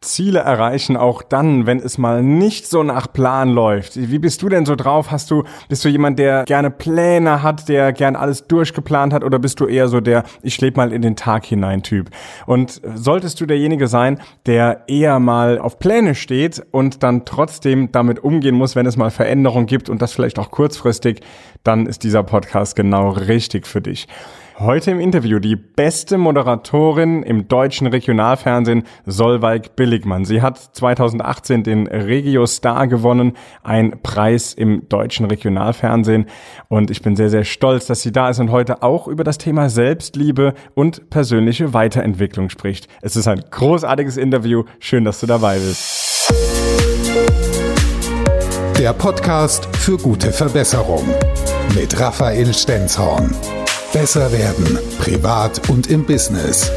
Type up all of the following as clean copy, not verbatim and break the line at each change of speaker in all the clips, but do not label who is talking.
Ziele erreichen, auch dann, wenn es mal nicht so nach Plan läuft. Wie bist du denn so drauf? Bist du jemand, der gerne Pläne hat, der gern alles durchgeplant hat, oder bist du eher so der ich lebe mal in den Tag hinein Typ? Und solltest du derjenige sein, der eher mal auf Pläne steht und dann trotzdem damit umgehen muss, wenn es mal Veränderungen gibt und das vielleicht auch kurzfristig, dann ist dieser Podcast genau richtig für dich. Heute im Interview die beste Moderatorin im deutschen Regionalfernsehen, Solveig Billigmann. Sie hat 2018 den Regio Star gewonnen, ein Preis im deutschen Regionalfernsehen. Und ich bin sehr, sehr stolz, dass sie da ist und heute auch über das Thema Selbstliebe und persönliche Weiterentwicklung spricht. Es ist ein großartiges Interview. Schön, dass du dabei bist.
Der Podcast für gute Verbesserung mit Raphael Stenzhorn. Besser werden, privat und im Business.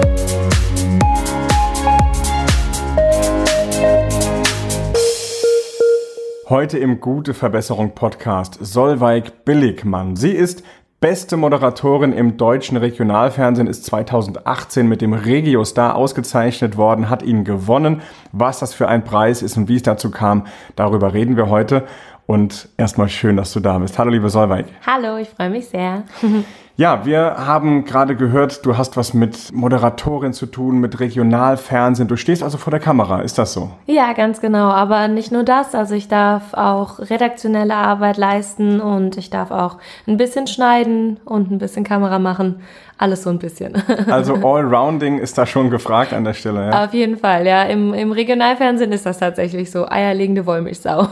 Heute im Gute Verbesserung Podcast Solveig Billigmann. Sie ist beste Moderatorin im deutschen Regionalfernsehen, ist 2018 mit dem Regio Star ausgezeichnet worden, hat ihn gewonnen. Was das für ein Preis ist und wie es dazu kam, darüber reden wir heute. Und erstmal schön, dass du da bist. Hallo, liebe Solveig.
Hallo, ich freue mich sehr.
Ja, wir haben gerade gehört, du hast was mit Moderatorin zu tun, mit Regionalfernsehen. Du stehst also vor der Kamera, ist das so?
Ja, ganz genau. Aber nicht nur das. Also ich darf auch redaktionelle Arbeit leisten und ich darf auch ein bisschen schneiden und ein bisschen Kamera machen. Alles so ein bisschen.
Also Allrounding ist da schon gefragt an der Stelle, ja?
Auf jeden Fall, ja. Im Regionalfernsehen ist das tatsächlich so. Eierlegende Wollmilchsau.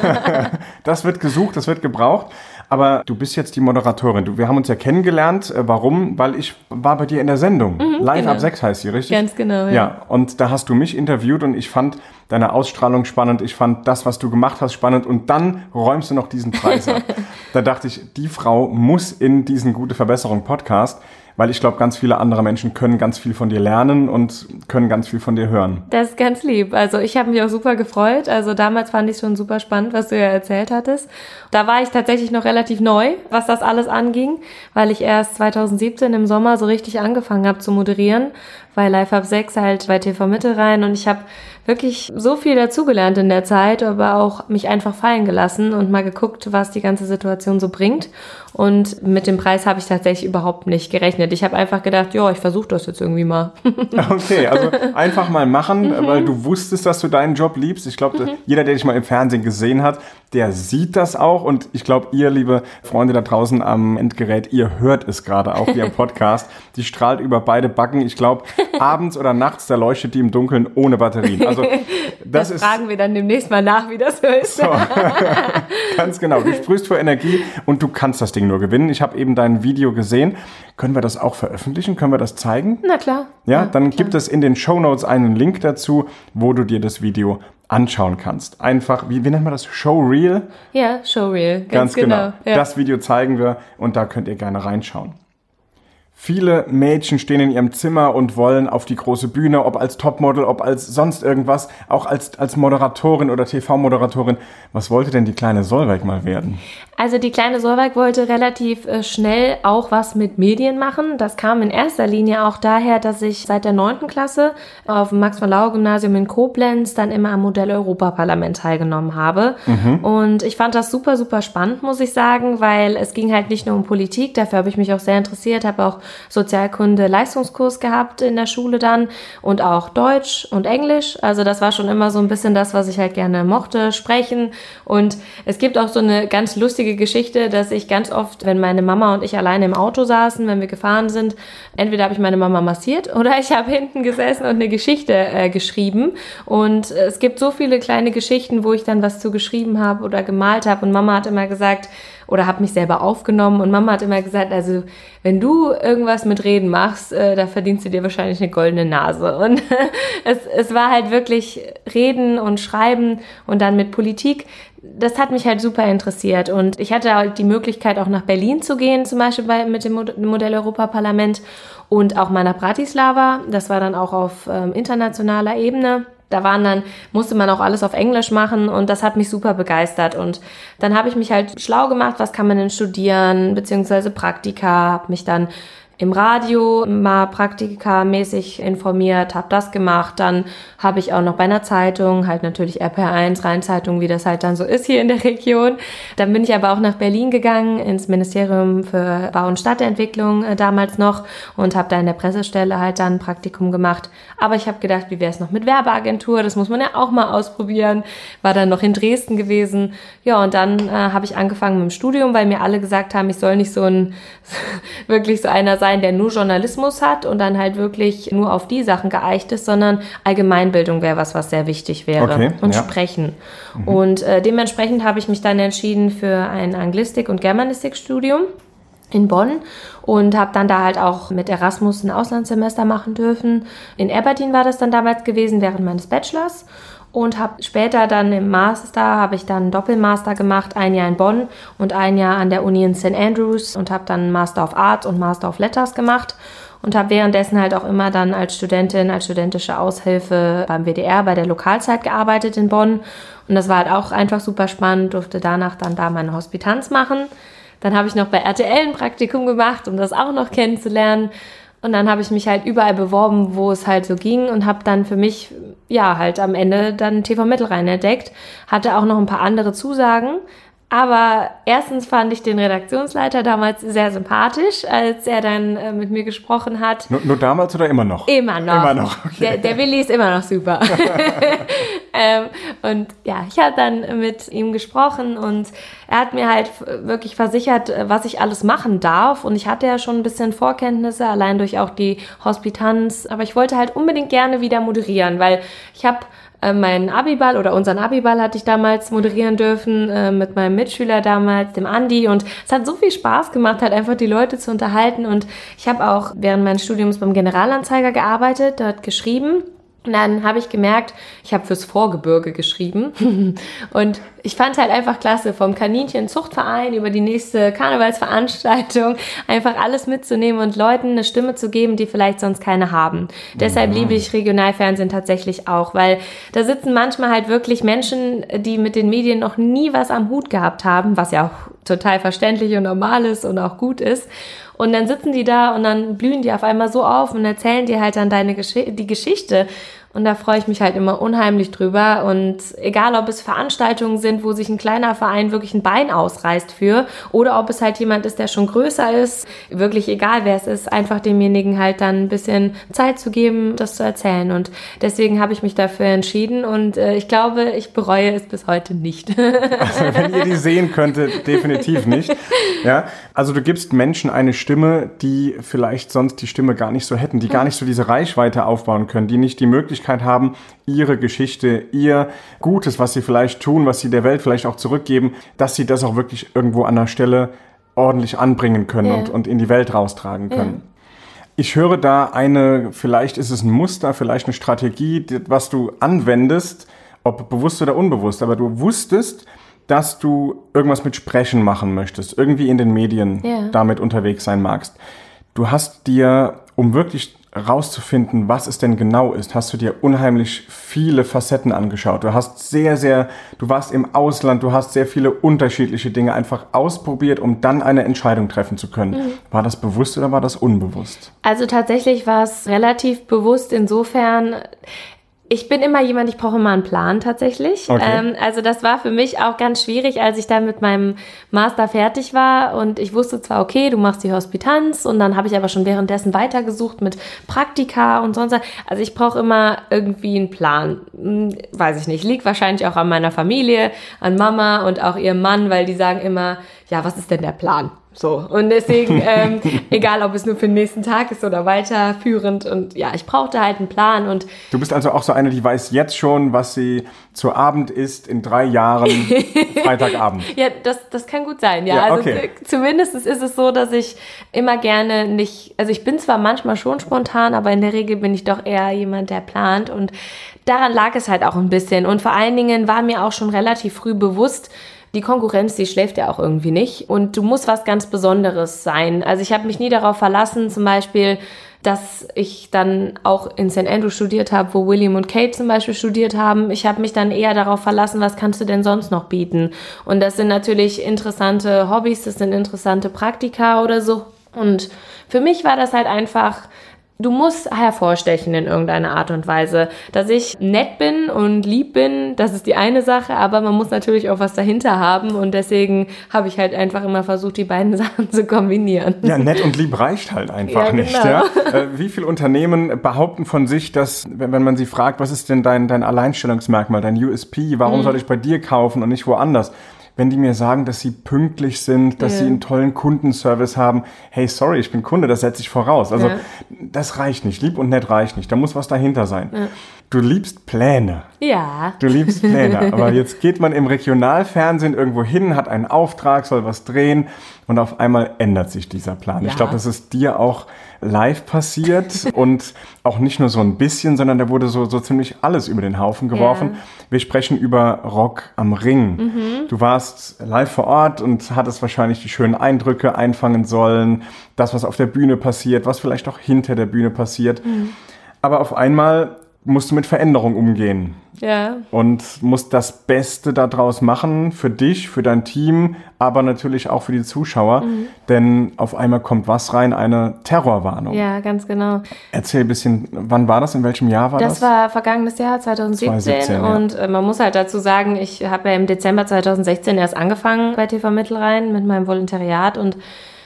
Das wird gesucht, das wird gebraucht. Aber du bist jetzt die Moderatorin. Wir haben uns ja kennengelernt. Warum? Weil ich war bei dir in der Sendung. Live
genau.
ab 6 heißt sie, richtig?
Ganz genau, ja.
Ja, und da hast du mich interviewt und ich fand deine Ausstrahlung spannend. Ich fand das, was du gemacht hast, spannend. Und dann räumst du noch diesen Preis ab. Da dachte ich, die Frau muss in diesen Gute Verbesserung Podcast, weil ich glaube, ganz viele andere Menschen können ganz viel von dir lernen und können ganz viel von dir hören.
Das ist ganz lieb. Also ich habe mich auch super gefreut. Also damals fand ich es schon super spannend, was du ja erzählt hattest. Da war ich tatsächlich noch relativ neu, was das alles anging, weil ich erst 2017 im Sommer so richtig angefangen habe zu moderieren, bei Live ab 6 halt bei TV Mitte rein, und ich habe wirklich so viel dazugelernt in der Zeit, aber auch mich einfach fallen gelassen und mal geguckt, was die ganze Situation so bringt. Und mit dem Preis habe ich tatsächlich überhaupt nicht gerechnet. Ich habe einfach gedacht, ja, ich versuche das jetzt irgendwie mal.
Okay, also einfach mal machen, weil du wusstest, dass du deinen Job liebst. Ich glaube, jeder, der dich mal im Fernsehen gesehen hat, der sieht das auch. Und ich glaube, ihr, liebe Freunde da draußen am Endgerät, ihr hört es gerade auch hier im Podcast. Die strahlt über beide Backen. Ich glaube, abends oder nachts, da leuchtet die im Dunkeln ohne Batterien. Also
das fragen wir dann demnächst mal nach, wie das so ist.
So. Ganz genau. Du sprühst vor Energie und du kannst das Ding nur gewinnen. Ich habe eben dein Video gesehen. Können wir das auch veröffentlichen? Können wir das zeigen?
Na klar.
Ja, dann
klar.
Gibt es in den Shownotes einen Link dazu, wo du dir das Video anschauen kannst. Einfach, wie nennt man das? Showreel?
Ja, Showreel.
Ganz genau.
Ja.
Das Video zeigen wir und da könnt ihr gerne reinschauen. Viele Mädchen stehen in ihrem Zimmer und wollen auf die große Bühne, ob als Topmodel, ob als sonst irgendwas, auch als Moderatorin oder TV-Moderatorin. Was wollte denn die kleine Solveig mal werden?
Also die kleine Solveig wollte relativ schnell auch was mit Medien machen. Das kam in erster Linie auch daher, dass ich seit der 9. Klasse auf dem Max-von-Laue-Gymnasium in Koblenz dann immer am Modell-Europaparlament teilgenommen habe. Und ich fand das super, super spannend, muss ich sagen, weil es ging halt nicht nur um Politik, dafür habe ich mich auch sehr interessiert, habe auch Sozialkunde-Leistungskurs gehabt in der Schule dann und auch Deutsch und Englisch. Also das war schon immer so ein bisschen das, was ich halt gerne mochte, sprechen. Und es gibt auch so eine ganz lustige Geschichte, dass ich ganz oft, wenn meine Mama und ich alleine im Auto saßen, wenn wir gefahren sind, entweder habe ich meine Mama massiert oder ich habe hinten gesessen und eine Geschichte geschrieben. Und es gibt so viele kleine Geschichten, wo ich dann was zu geschrieben habe oder gemalt habe. Und Mama hat immer gesagt, oder habe mich selber aufgenommen, und Mama hat immer gesagt, also wenn du irgendwas mit Reden machst, da verdienst du dir wahrscheinlich eine goldene Nase. Und es war halt wirklich Reden und Schreiben und dann mit Politik. Das hat mich halt super interessiert, und ich hatte halt die Möglichkeit, auch nach Berlin zu gehen, zum Beispiel mit dem Modell-Europaparlament und auch mal nach Bratislava. Das war dann auch auf internationaler Ebene. Da musste man auch alles auf Englisch machen, und das hat mich super begeistert. Und dann habe ich mich halt schlau gemacht, was kann man denn studieren, beziehungsweise Praktika, habe mich dann im Radio mal praktikamäßig informiert, habe das gemacht. Dann habe ich auch noch bei einer Zeitung, halt natürlich RPR1, Rheinzeitung, wie das halt dann so ist hier in der Region. Dann bin ich aber auch nach Berlin gegangen, ins Ministerium für Bau- und Stadtentwicklung damals noch und habe da in der Pressestelle halt dann ein Praktikum gemacht. Aber ich habe gedacht, wie wäre es noch mit Werbeagentur? Das muss man ja auch mal ausprobieren. War dann noch in Dresden gewesen. Ja, und dann habe ich angefangen mit dem Studium, weil mir alle gesagt haben, ich soll nicht wirklich so einer sein, der nur Journalismus hat und dann halt wirklich nur auf die Sachen geeicht ist, sondern Allgemeinbildung wäre was sehr wichtig wäre.
Okay,
und
ja.
Sprechen. Und dementsprechend habe ich mich dann entschieden für ein Anglistik- und Germanistikstudium in Bonn und habe dann da halt auch mit Erasmus ein Auslandssemester machen dürfen. In Aberdeen war das dann damals gewesen, während meines Bachelors. Und habe später dann im Master, habe ich dann einen Doppelmaster gemacht, ein Jahr in Bonn und ein Jahr an der Uni in St. Andrews und habe dann Master of Arts und Master of Letters gemacht und habe währenddessen halt auch immer dann als Studentin, als studentische Aushilfe beim WDR, bei der Lokalzeit gearbeitet in Bonn. Und das war halt auch einfach super spannend, durfte danach dann da meine Hospitanz machen. Dann habe ich noch bei RTL ein Praktikum gemacht, um das auch noch kennenzulernen. Und dann habe ich mich halt überall beworben, wo es halt so ging und habe dann für mich, ja, halt am Ende dann TV Mittelrhein entdeckt. Hatte auch noch ein paar andere Zusagen. Aber erstens fand ich den Redaktionsleiter damals sehr sympathisch, als er dann mit mir gesprochen hat.
Nur damals oder immer noch?
Immer noch.
Immer noch, okay.
Der Willi ist immer noch super. Und ja, ich habe dann mit ihm gesprochen und er hat mir halt wirklich versichert, was ich alles machen darf. Und ich hatte ja schon ein bisschen Vorkenntnisse, allein durch auch die Hospitanz. Aber ich wollte halt unbedingt gerne wieder moderieren, weil ich habe meinen Abiball oder unseren Abiball hatte ich damals moderieren dürfen mit meinem Mitschüler damals, dem Andi. Und es hat so viel Spaß gemacht, halt einfach die Leute zu unterhalten. Und ich habe auch während meines Studiums beim Generalanzeiger gearbeitet, dort geschrieben. Und dann habe ich gemerkt, ich habe fürs Vorgebirge geschrieben und ich fand halt einfach klasse, vom Kaninchen-Zuchtverein über die nächste Karnevalsveranstaltung einfach alles mitzunehmen und Leuten eine Stimme zu geben, die vielleicht sonst keine haben. Deshalb liebe ich Regionalfernsehen tatsächlich auch, weil da sitzen manchmal halt wirklich Menschen, die mit den Medien noch nie was am Hut gehabt haben, was ja auch total verständlich und normal ist und auch gut ist. Und dann sitzen die da und dann blühen die auf einmal so auf und erzählen dir halt dann die Geschichte. Und da freue ich mich halt immer unheimlich drüber. Und egal, ob es Veranstaltungen sind, wo sich ein kleiner Verein wirklich ein Bein ausreißt für, oder ob es halt jemand ist, der schon größer ist, wirklich egal, wer es ist, einfach demjenigen halt dann ein bisschen Zeit zu geben, das zu erzählen. Und deswegen habe ich mich dafür entschieden und ich glaube, ich bereue es bis heute nicht.
Also, wenn ihr die sehen könntet, definitiv nicht. Ja, also du gibst Menschen eine Stimme, die vielleicht sonst die Stimme gar nicht so hätten, die gar nicht so diese Reichweite aufbauen können, die nicht die Möglichkeit haben, ihre Geschichte, ihr Gutes, was sie vielleicht tun, was sie der Welt vielleicht auch zurückgeben, dass sie das auch wirklich irgendwo an der Stelle ordentlich anbringen können und in die Welt raustragen können. Ich höre da vielleicht ist es ein Muster, vielleicht eine Strategie, was du anwendest, ob bewusst oder unbewusst, aber du wusstest, dass du irgendwas mit Sprechen machen möchtest, irgendwie in den Medien damit unterwegs sein magst. Du hast dir, um wirklich rauszufinden, was es denn genau ist, hast du dir unheimlich viele Facetten angeschaut. Du warst im Ausland, du hast sehr viele unterschiedliche Dinge einfach ausprobiert, um dann eine Entscheidung treffen zu können. War das bewusst oder war das unbewusst?
Also tatsächlich war es relativ bewusst insofern. Ich bin immer jemand, ich brauche immer einen Plan tatsächlich.
Okay.
Also das war für mich auch ganz schwierig, als ich dann mit meinem Master fertig war und ich wusste zwar, okay, du machst die Hospitanz und dann habe ich aber schon währenddessen weitergesucht mit Praktika und sonst. Also ich brauche immer irgendwie einen Plan. Weiß ich nicht, liegt wahrscheinlich auch an meiner Familie, an Mama und auch ihrem Mann, weil die sagen immer, ja, was ist denn der Plan? So, und deswegen, egal ob es nur für den nächsten Tag ist oder weiterführend und ja, ich brauchte halt einen Plan und...
Du bist also auch so eine, die weiß jetzt schon, was sie zu Abend isst in 3 Jahren, Freitagabend.
Ja, das kann gut sein, ja.
Okay.
Also zumindest ist es so, dass ich immer gerne nicht, also ich bin zwar manchmal schon spontan, aber in der Regel bin ich doch eher jemand, der plant und daran lag es halt auch ein bisschen und vor allen Dingen war mir auch schon relativ früh bewusst, die Konkurrenz, die schläft ja auch irgendwie nicht und du musst was ganz Besonderes sein. Also ich habe mich nie darauf verlassen, zum Beispiel, dass ich dann auch in St. Andrews studiert habe, wo William und Kate zum Beispiel studiert haben. Ich habe mich dann eher darauf verlassen, was kannst du denn sonst noch bieten? Und das sind natürlich interessante Hobbys, das sind interessante Praktika oder so. Und für mich war das halt einfach, du musst hervorstechen in irgendeiner Art und Weise. Dass ich nett bin und lieb bin, das ist die eine Sache, aber man muss natürlich auch was dahinter haben und deswegen habe ich halt einfach immer versucht, die beiden Sachen zu kombinieren.
Ja, nett und lieb reicht halt einfach nicht.
Genau.
Ja? Wie viele Unternehmen behaupten von sich, dass, wenn man sie fragt, was ist denn dein Alleinstellungsmerkmal, dein USP, warum soll ich bei dir kaufen und nicht woanders? Wenn die mir sagen, dass sie pünktlich sind, dass sie einen tollen Kundenservice haben, hey, sorry, ich bin Kunde, das setze ich voraus. Also das reicht nicht, lieb und nett reicht nicht, da muss was dahinter sein. Ja. Du liebst Pläne.
Ja.
Du liebst Pläne, aber jetzt geht man im Regionalfernsehen irgendwo hin, hat einen Auftrag, soll was drehen und auf einmal ändert sich dieser Plan. Ja. Ich glaube, das ist dir auch live passiert und auch nicht nur so ein bisschen, sondern da wurde so ziemlich alles über den Haufen geworfen. Ja. Wir sprechen über Rock am Ring. Du warst live vor Ort und hattest wahrscheinlich die schönen Eindrücke einfangen sollen, das, was auf der Bühne passiert, was vielleicht auch hinter der Bühne passiert. Aber auf einmal musst du mit Veränderung umgehen. Ja. Und musst das Beste daraus machen für dich, für dein Team, aber natürlich auch für die Zuschauer. Denn auf einmal kommt was rein? Eine Terrorwarnung.
Ja, ganz genau.
Erzähl ein bisschen, wann war das? In welchem Jahr war das?
Das war vergangenes Jahr, 2017. Und man muss halt dazu sagen, ich habe ja im Dezember 2016 erst angefangen bei TV Mittelrhein mit meinem Volontariat und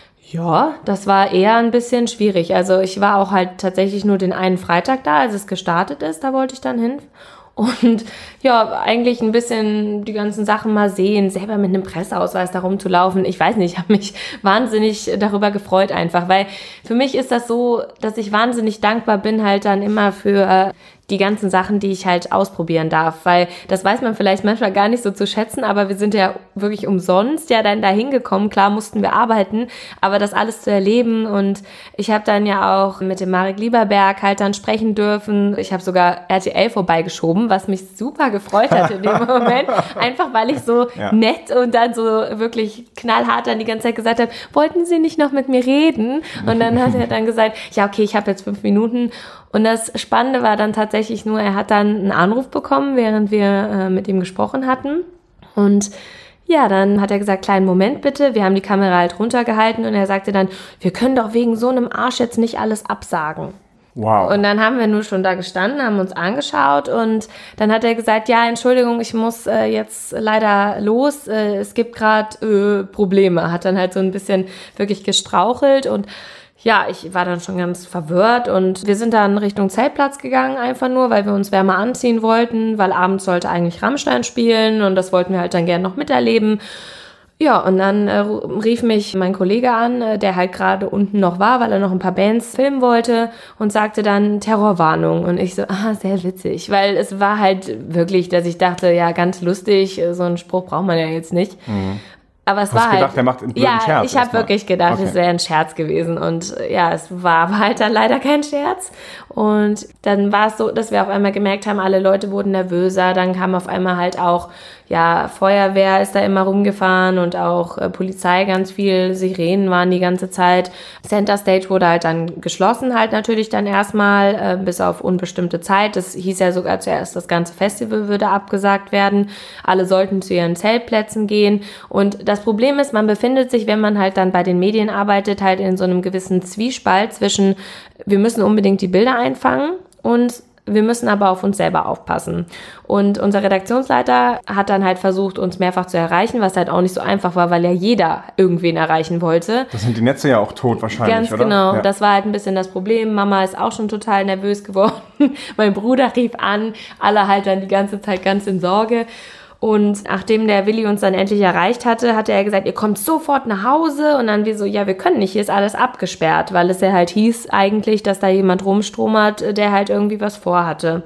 ja, das war eher ein bisschen schwierig. Also ich war auch halt tatsächlich nur den einen Freitag da, als es gestartet ist, da wollte ich dann hin. Und ja, eigentlich ein bisschen die ganzen Sachen mal sehen, selber mit einem Presseausweis da rumzulaufen. Ich weiß nicht, ich habe mich wahnsinnig darüber gefreut einfach, weil für mich ist das so, dass ich wahnsinnig dankbar bin halt dann immer für die ganzen Sachen, die ich halt ausprobieren darf, weil das weiß man vielleicht manchmal gar nicht so zu schätzen, aber wir sind ja wirklich umsonst ja dann da hingekommen. Klar mussten wir arbeiten, aber das alles zu erleben und ich habe dann ja auch mit dem Marek Lieberberg halt dann sprechen dürfen. Ich habe sogar RTL vorbeigeschoben, was mich super gefreut hat in dem Moment, einfach weil ich so nett und dann so wirklich knallhart dann die ganze Zeit gesagt habe, wollten Sie nicht noch mit mir reden? Und dann hat er dann gesagt, ja okay, ich habe jetzt 5 Minuten. Und das Spannende war dann tatsächlich nur, er hat dann einen Anruf bekommen, während wir mit ihm gesprochen hatten. Und ja, dann hat er gesagt, kleinen Moment bitte. Wir haben die Kamera halt runtergehalten und er sagte dann, wir können doch wegen so einem Arsch jetzt nicht alles absagen. Wow. Und dann haben wir nur schon da gestanden, haben uns angeschaut und dann hat er gesagt, ja, Entschuldigung, ich muss jetzt leider los. Es gibt gerade Probleme. Hat dann halt so ein bisschen wirklich gestrauchelt und ja, ich war dann schon ganz verwirrt und wir sind dann Richtung Zeltplatz gegangen, einfach nur, weil wir uns wärmer anziehen wollten, weil abends sollte eigentlich Rammstein spielen und das wollten wir halt dann gerne noch miterleben. Ja, und dann rief mich mein Kollege an, der halt gerade unten noch war, weil er noch ein paar Bands filmen wollte und sagte dann Terrorwarnung. Und ich so, sehr witzig, weil es war halt wirklich, dass ich dachte, ja, ganz lustig, so einen Spruch braucht man ja jetzt nicht. Aber es war halt...
gedacht, der macht einen blöden Scherz?
Ich habe wirklich gedacht, es wäre ein Scherz gewesen. Und ja, es war halt dann leider kein Scherz. Und dann war es so, dass wir auf einmal gemerkt haben, alle Leute wurden nervöser. Dann kam auf einmal halt auch, ja, Feuerwehr ist da immer rumgefahren und auch Polizei ganz viel. Sirenen waren die ganze Zeit. Center Stage wurde halt dann geschlossen halt natürlich dann erstmal, bis auf unbestimmte Zeit. Das hieß ja sogar zuerst, das ganze Festival würde abgesagt werden. Alle sollten zu ihren Zeltplätzen gehen. Und das Problem ist, man befindet sich, wenn man halt dann bei den Medien arbeitet, halt in so einem gewissen Zwiespalt zwischen, wir müssen unbedingt die Bilder einfangen und wir müssen aber auf uns selber aufpassen. Und unser Redaktionsleiter hat dann halt versucht, uns mehrfach zu erreichen, was halt auch nicht so einfach war, weil ja jeder irgendwen erreichen wollte.
Das sind die Netze ja auch tot wahrscheinlich,
ganz
oder?
Genau,
ja.
Das war halt ein bisschen das Problem. Mama ist auch schon total nervös geworden. Mein Bruder rief an, alle halt dann die ganze Zeit ganz in Sorge. Und nachdem der Willi uns dann endlich erreicht hatte, hatte er gesagt, ihr kommt sofort nach Hause. Und dann wir so, ja, wir können nicht, hier ist alles abgesperrt, weil es ja halt hieß eigentlich, dass da jemand rumstromert, der halt irgendwie was vorhatte.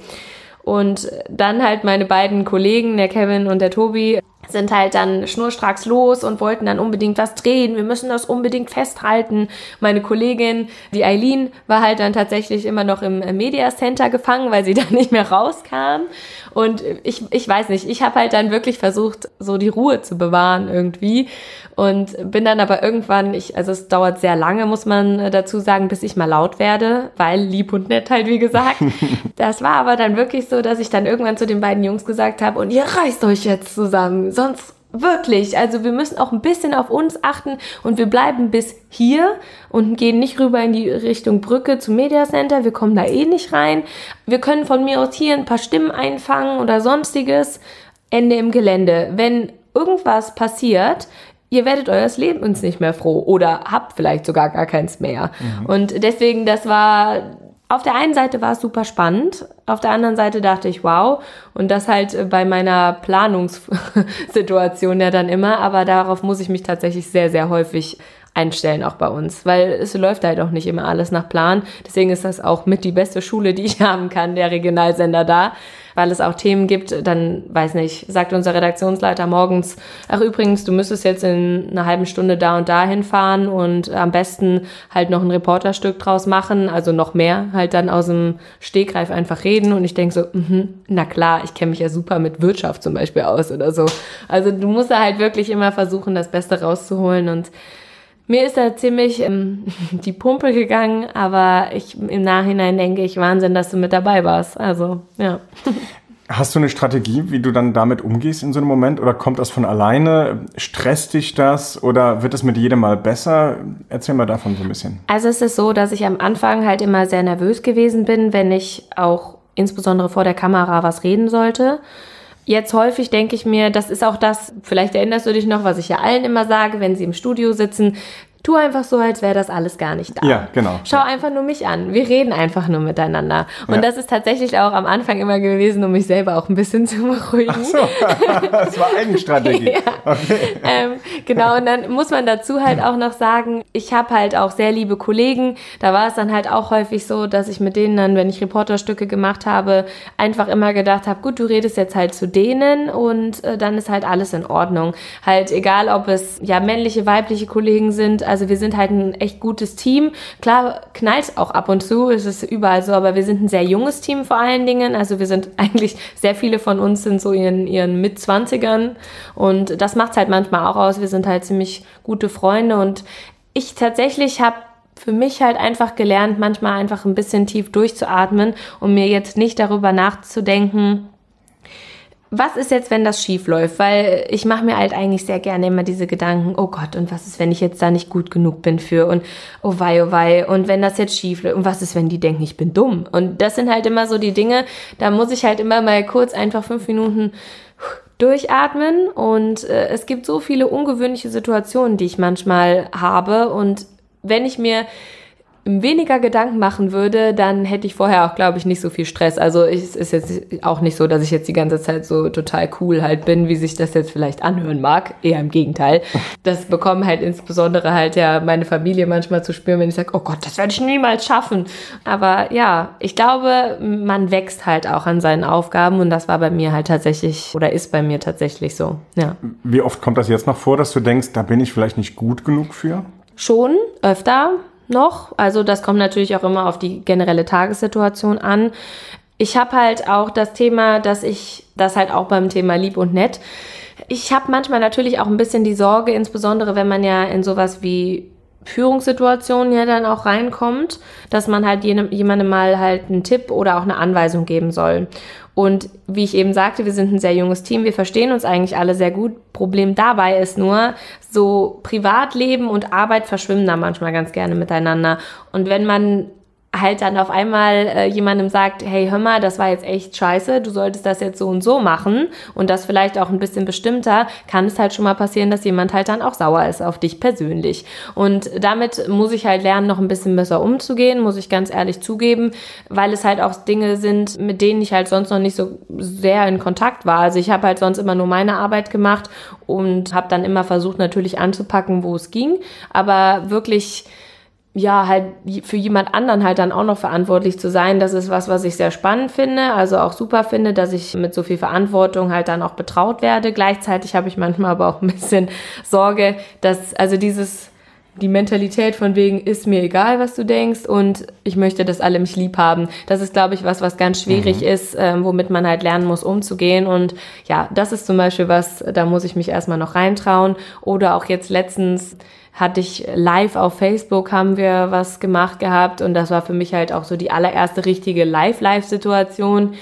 Und dann halt meine beiden Kollegen, der Kevin und der Tobi, sind halt dann schnurstracks los und wollten dann unbedingt was drehen. Wir müssen das unbedingt festhalten. Meine Kollegin, die Eileen, war halt dann tatsächlich immer noch im Media Center gefangen, weil sie dann nicht mehr rauskam. Und ich weiß nicht, ich habe halt dann wirklich versucht, so die Ruhe zu bewahren irgendwie. Und bin dann aber irgendwann, also es dauert sehr lange, muss man dazu sagen, bis ich mal laut werde, weil lieb und nett halt, wie gesagt. Das war aber dann wirklich so, dass ich dann irgendwann zu den beiden Jungs gesagt habe, und ihr reißt euch jetzt zusammen, sonst Wirklich, also wir müssen auch ein bisschen auf uns achten und wir bleiben bis hier und gehen nicht rüber in die Richtung Brücke zum Media Center, wir kommen da eh nicht rein. Wir können von mir aus hier ein paar Stimmen einfangen oder sonstiges. Ende im Gelände. Wenn irgendwas passiert, ihr werdet eures Lebens nicht mehr froh oder habt vielleicht sogar gar keins mehr. Und deswegen, auf der einen Seite war es super spannend, auf der anderen Seite dachte ich, wow, und das halt bei meiner Planungssituation ja dann immer, aber darauf muss ich mich tatsächlich sehr, sehr häufig einstellen, auch bei uns, weil es läuft halt auch nicht immer alles nach Plan, deswegen ist das auch mit die beste Schule, die ich haben kann, der Regionalsender da, weil es auch Themen gibt, dann, weiß nicht, sagt unser Redaktionsleiter morgens, ach übrigens, du müsstest jetzt in einer halben Stunde da und da hinfahren und am besten halt noch ein Reporterstück draus machen, also noch mehr, halt dann aus dem Stegreif einfach reden und ich denke so, na klar, ich kenne mich ja super mit Wirtschaft zum Beispiel aus oder so. Also du musst da halt wirklich immer versuchen, das Beste rauszuholen und mir ist da ziemlich die Pumpe gegangen, aber im Nachhinein denke ich, Wahnsinn, dass du mit dabei warst. Also, ja.
Hast du eine Strategie, wie du dann damit umgehst in so einem Moment? Oder kommt das von alleine? Stresst dich das? Oder wird es mit jedem Mal besser? Erzähl mal davon so ein bisschen.
Also es ist so, dass ich am Anfang halt immer sehr nervös gewesen bin, wenn ich auch insbesondere vor der Kamera was reden sollte. Jetzt häufig denke ich mir, das ist auch das, vielleicht erinnerst du dich noch, was ich ja allen immer sage, wenn sie im Studio sitzen, tu einfach so, als wäre das alles gar nicht da.
Ja, genau.
Schau einfach nur mich an. Wir reden einfach nur miteinander. Und das ist tatsächlich auch am Anfang immer gewesen, um mich selber auch ein bisschen zu beruhigen.
Ach so, das war Eigenstrategie.
Ja. Okay. Genau, und dann muss man dazu halt auch noch sagen, ich habe halt auch sehr liebe Kollegen. Da war es dann halt auch häufig so, dass ich mit denen dann, wenn ich Reporterstücke gemacht habe, einfach immer gedacht habe, gut, du redest jetzt halt zu denen und dann ist halt alles in Ordnung. Halt egal, ob es ja männliche, weibliche Kollegen sind, also wir sind halt ein echt gutes Team. Klar knallt es auch ab und zu, es ist überall so, aber wir sind ein sehr junges Team vor allen Dingen. Also wir sind eigentlich, sehr viele von uns sind so in ihren Mit-20ern und das macht es halt manchmal auch aus. Wir sind halt ziemlich gute Freunde und ich tatsächlich habe für mich halt einfach gelernt, manchmal einfach ein bisschen tief durchzuatmen, um mir jetzt nicht darüber nachzudenken, was ist jetzt, wenn das schief läuft? Weil ich mache mir halt eigentlich sehr gerne immer diese Gedanken, oh Gott, und was ist, wenn ich jetzt da nicht gut genug bin für und oh wei, und wenn das jetzt schief läuft und was ist, wenn die denken, ich bin dumm? Und das sind halt immer so die Dinge, da muss ich halt immer mal kurz einfach 5 Minuten durchatmen und es gibt so viele ungewöhnliche Situationen, die ich manchmal habe und wenn ich mir weniger Gedanken machen würde, dann hätte ich vorher auch, glaube ich, nicht so viel Stress. Also es ist jetzt auch nicht so, dass ich jetzt die ganze Zeit so total cool halt bin, wie sich das jetzt vielleicht anhören mag. Eher im Gegenteil. Das bekommen halt insbesondere halt ja meine Familie manchmal zu spüren, wenn ich sage, oh Gott, das werde ich niemals schaffen. Aber ja, ich glaube, man wächst halt auch an seinen Aufgaben und das war bei mir halt tatsächlich oder ist bei mir tatsächlich so, ja.
Wie oft kommt das jetzt noch vor, dass du denkst, da bin ich vielleicht nicht gut genug für?
Schon, öfter noch. Also das kommt natürlich auch immer auf die generelle Tagessituation an. Ich habe halt auch das Thema, dass ich das halt auch beim Thema lieb und nett. Ich habe manchmal natürlich auch ein bisschen die Sorge, insbesondere wenn man ja in sowas wie Führungssituationen ja dann auch reinkommt, dass man halt jemandem mal halt einen Tipp oder auch eine Anweisung geben soll. Und wie ich eben sagte, wir sind ein sehr junges Team, wir verstehen uns eigentlich alle sehr gut. Problem dabei ist nur, so Privatleben und Arbeit verschwimmen da manchmal ganz gerne miteinander. Und wenn man halt dann auf einmal jemandem sagt, hey, hör mal, das war jetzt echt scheiße, du solltest das jetzt so und so machen und das vielleicht auch ein bisschen bestimmter, kann es halt schon mal passieren, dass jemand halt dann auch sauer ist auf dich persönlich. Und damit muss ich halt lernen, noch ein bisschen besser umzugehen, muss ich ganz ehrlich zugeben, weil es halt auch Dinge sind, mit denen ich halt sonst noch nicht so sehr in Kontakt war. Also ich habe halt sonst immer nur meine Arbeit gemacht und habe dann immer versucht, natürlich anzupacken, wo es ging, aber wirklich ja, halt für jemand anderen halt dann auch noch verantwortlich zu sein, das ist was ich sehr spannend finde, also auch super finde, dass ich mit so viel Verantwortung halt dann auch betraut werde. Gleichzeitig habe ich manchmal aber auch ein bisschen Sorge, dass also die Mentalität von wegen, ist mir egal, was du denkst und ich möchte, dass alle mich lieb haben. Das ist, glaube ich, was ganz schwierig ist, womit man halt lernen muss, umzugehen. Und ja, das ist zum Beispiel was, da muss ich mich erstmal noch reintrauen. Oder auch jetzt letztens hatte ich live auf Facebook, haben wir was gemacht gehabt und das war für mich halt auch so die allererste richtige Live-Situation.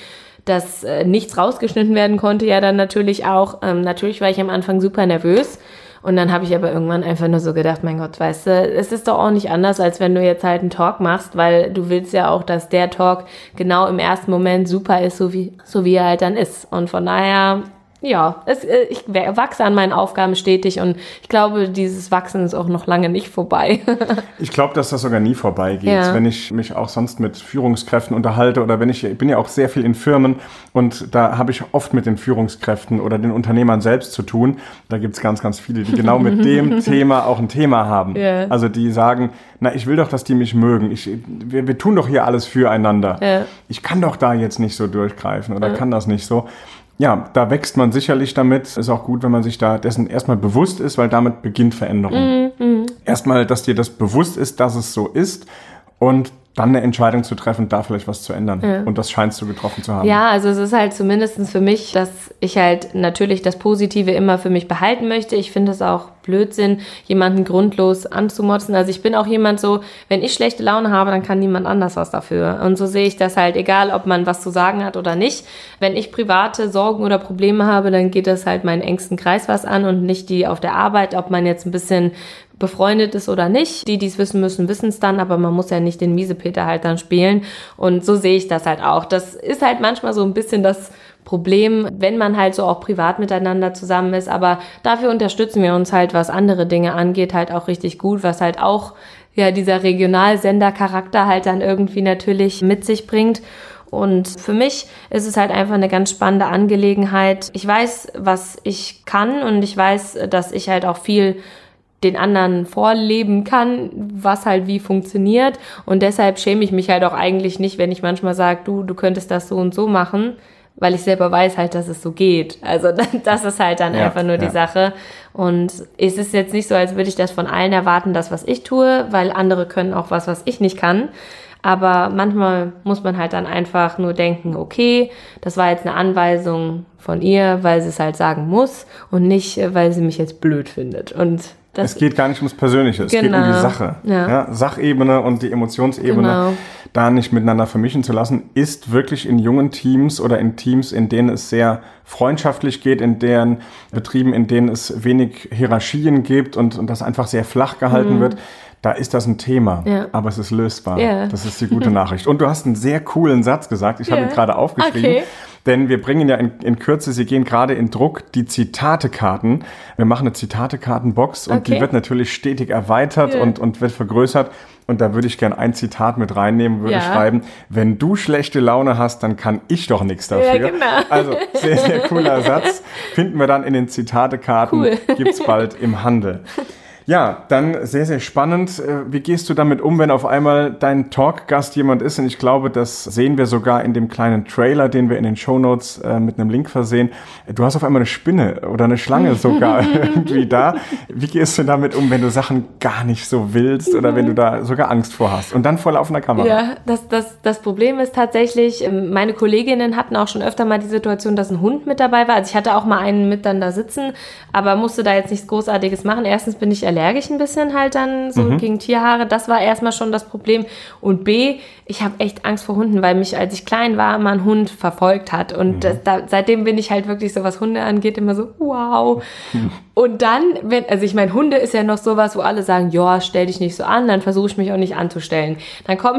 dass nichts rausgeschnitten werden konnte, ja dann natürlich auch. Natürlich war ich am Anfang super nervös. Und dann habe ich aber irgendwann einfach nur so gedacht, mein Gott, weißt du, es ist doch auch nicht anders, als wenn du jetzt halt einen Talk machst, weil du willst ja auch, dass der Talk genau im ersten Moment super ist, so wie er halt dann ist. Und von daher, ja, ich wachse an meinen Aufgaben stetig und ich glaube, dieses Wachsen ist auch noch lange nicht vorbei.
Ich glaube, dass das sogar nie vorbeigeht, wenn ich mich auch sonst mit Führungskräften unterhalte oder ich bin ja auch sehr viel in Firmen und da habe ich oft mit den Führungskräften oder den Unternehmern selbst zu tun. Da gibt es ganz, ganz viele, die genau mit dem Thema auch ein Thema haben. Yeah. Also die sagen, na, ich will doch, dass die mich mögen. Wir tun doch hier alles füreinander. Yeah. Ich kann doch da jetzt nicht so durchgreifen oder kann das nicht so. Ja, da wächst man sicherlich damit. Ist auch gut, wenn man sich da dessen erstmal bewusst ist, weil damit beginnt Veränderung. Erstmal, dass dir das bewusst ist, dass es so ist und dann eine Entscheidung zu treffen, da vielleicht was zu ändern. Ja. Und das scheinst du getroffen zu haben.
Ja, also es ist halt zumindest für mich, dass ich halt natürlich das Positive immer für mich behalten möchte. Ich finde es auch Blödsinn, jemanden grundlos anzumotzen. Also ich bin auch jemand so, wenn ich schlechte Laune habe, dann kann niemand anders was dafür. Und so sehe ich das halt, egal ob man was zu sagen hat oder nicht. Wenn ich private Sorgen oder Probleme habe, dann geht das halt meinen engsten Kreis was an und nicht die auf der Arbeit, ob man jetzt ein bisschen befreundet ist oder nicht. Die es wissen müssen, wissen es dann, aber man muss ja nicht den Miesepeter halt dann spielen. Und so sehe ich das halt auch. Das ist halt manchmal so ein bisschen das Problem, wenn man halt so auch privat miteinander zusammen ist. Aber dafür unterstützen wir uns halt, was andere Dinge angeht, halt auch richtig gut, was halt auch ja dieser Regionalsender-Charakter halt dann irgendwie natürlich mit sich bringt. Und für mich ist es halt einfach eine ganz spannende Angelegenheit. Ich weiß, was ich kann und ich weiß, dass ich halt auch viel den anderen vorleben kann, was halt wie funktioniert. Und deshalb schäme ich mich halt auch eigentlich nicht, wenn ich manchmal sage, du könntest das so und so machen, weil ich selber weiß halt, dass es so geht. Also das ist halt dann einfach nur die Sache. Und es ist jetzt nicht so, als würde ich das von allen erwarten, das, was ich tue, weil andere können auch was ich nicht kann. Aber manchmal muss man halt dann einfach nur denken, okay, das war jetzt eine Anweisung von ihr, weil sie es halt sagen muss und nicht, weil sie mich jetzt blöd findet. Und
es geht gar nicht ums Persönliche, es geht um die Sache. Ja, Sachebene und die Emotionsebene da nicht miteinander vermischen zu lassen, ist wirklich in jungen Teams oder in Teams, in denen es sehr freundschaftlich geht, in deren Betrieben, in denen es wenig Hierarchien gibt und das einfach sehr flach gehalten wird. Da ist das ein Thema, aber es ist lösbar. Yeah. Das ist die gute Nachricht. Und du hast einen sehr coolen Satz gesagt, ich habe ihn gerade aufgeschrieben. Okay. Denn wir bringen ja in Kürze, sie gehen gerade in Druck, die Zitatekarten. Wir machen eine Zitatekartenbox und die wird natürlich stetig erweitert und wird vergrößert. Und da würde ich gerne ein Zitat mit reinnehmen, würde schreiben, wenn du schlechte Laune hast, dann kann ich doch nichts dafür. Ja, genau. Also sehr, sehr cooler Satz. Finden wir dann in den Zitatekarten, gibt's bald im Handel. Ja, dann sehr, sehr spannend. Wie gehst du damit um, wenn auf einmal dein Talkgast jemand ist? Und ich glaube, das sehen wir sogar in dem kleinen Trailer, den wir in den Shownotes mit einem Link versehen. Du hast auf einmal eine Spinne oder eine Schlange sogar irgendwie da. Wie gehst du damit um, wenn du Sachen gar nicht so willst oder wenn du da sogar Angst vor hast? Und dann vor laufender Kamera.
Ja, das Problem ist tatsächlich, meine Kolleginnen hatten auch schon öfter mal die Situation, dass ein Hund mit dabei war. Also ich hatte auch mal einen mit dann da sitzen, aber musste da jetzt nichts Großartiges machen. Erstens bin ich allergisch ein bisschen halt dann so gegen Tierhaare. Das war erstmal schon das Problem. Und B, ich habe echt Angst vor Hunden, weil mich, als ich klein war, mal ein Hund verfolgt hat. Und seitdem bin ich halt wirklich so, was Hunde angeht, immer so, wow. Und dann, also ich meine, Hunde ist ja noch sowas, wo alle sagen, ja, stell dich nicht so an, dann versuche ich mich auch nicht anzustellen. Dann komme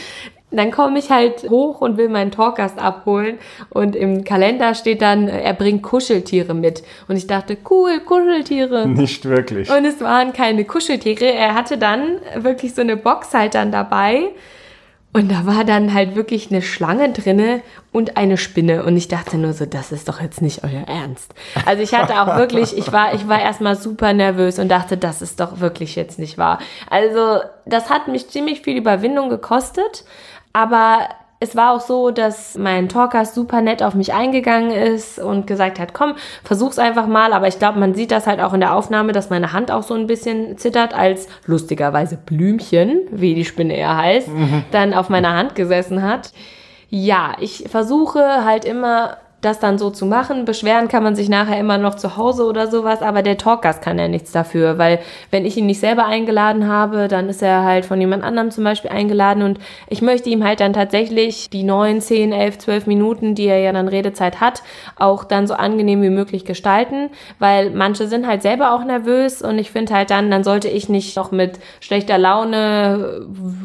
ich halt hoch und will meinen Talkgast abholen und im Kalender steht dann, er bringt Kuscheltiere mit. Und ich dachte, cool, Kuscheltiere.
Nicht wirklich.
Und es waren keine Kuscheltiere. Er hatte dann wirklich so eine Box halt dann dabei und da war dann halt wirklich eine Schlange drinne und eine Spinne. Und ich dachte nur so, das ist doch jetzt nicht euer Ernst. Also ich hatte auch wirklich, ich war erstmal super nervös und dachte, das ist doch wirklich jetzt nicht wahr. Also das hat mich ziemlich viel Überwindung gekostet. Aber es war auch so, dass mein Talkgast super nett auf mich eingegangen ist und gesagt hat, komm, versuch's einfach mal. Aber ich glaube, man sieht das halt auch in der Aufnahme, dass meine Hand auch so ein bisschen zittert, als lustigerweise Blümchen, wie die Spinne eher heißt, dann auf meiner Hand gesessen hat. Ja, ich versuche halt immer das dann so zu machen. Beschweren kann man sich nachher immer noch zu Hause oder sowas, aber der Talkgast kann ja nichts dafür, weil wenn ich ihn nicht selber eingeladen habe, dann ist er halt von jemand anderem zum Beispiel eingeladen und ich möchte ihm halt dann tatsächlich die 9, 10, 11, 12 Minuten, die er ja dann Redezeit hat, auch dann so angenehm wie möglich gestalten, weil manche sind halt selber auch nervös und ich finde halt dann sollte ich nicht noch mit schlechter Laune,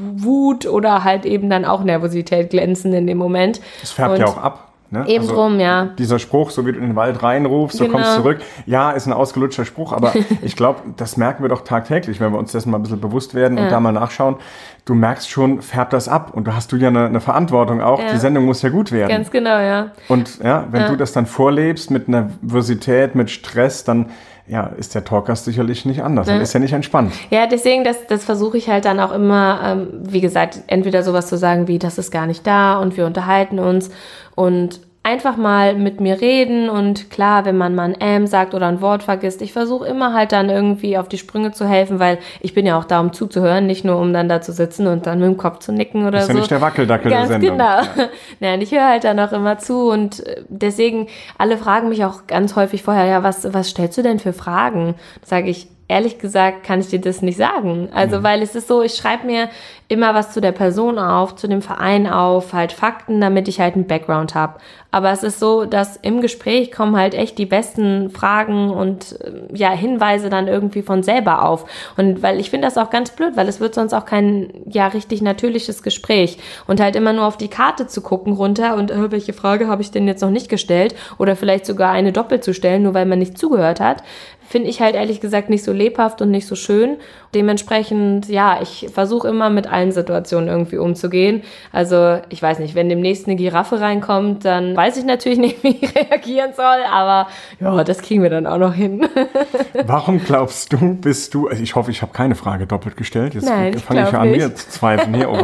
Wut oder halt eben dann auch Nervosität glänzen in dem Moment.
Das färbt ja auch ab. Ne?
Eben also drum, ja.
Dieser Spruch, so wie du in den Wald reinrufst, so kommst du zurück. Ja, ist ein ausgelutschter Spruch, aber ich glaube, das merken wir doch tagtäglich, wenn wir uns dessen mal ein bisschen bewusst werden und da mal nachschauen. Du merkst schon, färbt das ab und du hast ja eine Verantwortung auch. Ja. Die Sendung muss ja gut werden.
Ganz genau, ja.
Und wenn du das dann vorlebst mit Nervosität, mit Stress, dann ist der Talkgast sicherlich nicht anders. Dann ist er nicht entspannt.
Ja, deswegen, das versuche ich halt dann auch immer, wie gesagt, entweder sowas zu sagen wie, das ist gar nicht da und wir unterhalten uns und einfach mal mit mir reden und klar, wenn man mal ein sagt oder ein Wort vergisst, ich versuche immer halt dann irgendwie auf die Sprünge zu helfen, weil ich bin ja auch da, um zuzuhören, nicht nur um dann da zu sitzen und dann mit dem Kopf zu nicken oder so.
Ist ja nicht der Wackeldackel der Sendung.
Ganz genau. Nein, ich höre halt dann auch immer zu und deswegen, alle fragen mich auch ganz häufig vorher, ja, was stellst du denn für Fragen? Sage ich, ehrlich gesagt kann ich dir das nicht sagen. Also, weil es ist so, ich schreibe mir immer was zu der Person auf, zu dem Verein auf, halt Fakten, damit ich halt einen Background habe. Aber es ist so, dass im Gespräch kommen halt echt die besten Fragen und Hinweise dann irgendwie von selber auf. Und weil ich finde das auch ganz blöd, weil es wird sonst auch kein richtig natürliches Gespräch. Und halt immer nur auf die Karte zu gucken runter und welche Frage habe ich denn jetzt noch nicht gestellt oder vielleicht sogar eine doppelt zu stellen, nur weil man nicht zugehört hat, finde ich halt ehrlich gesagt nicht so lebhaft und nicht so schön. Dementsprechend, ich versuche immer mit allen Situationen irgendwie umzugehen. Also ich weiß nicht, wenn demnächst eine Giraffe reinkommt, dann weiß ich natürlich nicht, wie ich reagieren soll, aber das kriegen wir dann auch noch hin.
Warum glaubst du, also ich hoffe, ich habe keine Frage doppelt gestellt, jetzt fange ich ja an mir zu zweifeln hier,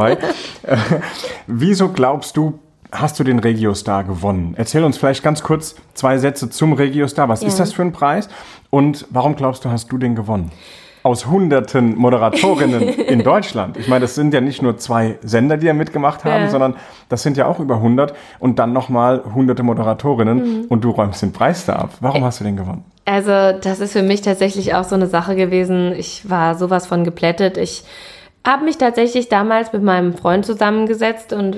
wieso glaubst du, hast du den Regiostar gewonnen? Erzähl uns vielleicht ganz kurz 2 Sätze zum Regiostar. Was ist das für ein Preis? Und warum glaubst du, hast du den gewonnen? Aus hunderten Moderatorinnen in Deutschland. Ich meine, das sind ja nicht nur 2 Sender, die ja mitgemacht haben, sondern das sind ja auch über 100 und dann nochmal hunderte Moderatorinnen und du räumst den Preis da ab. Warum hast du den gewonnen?
Also das ist für mich tatsächlich auch so eine Sache gewesen. Ich war sowas von geplättet. Ich habe mich tatsächlich damals mit meinem Freund zusammengesetzt und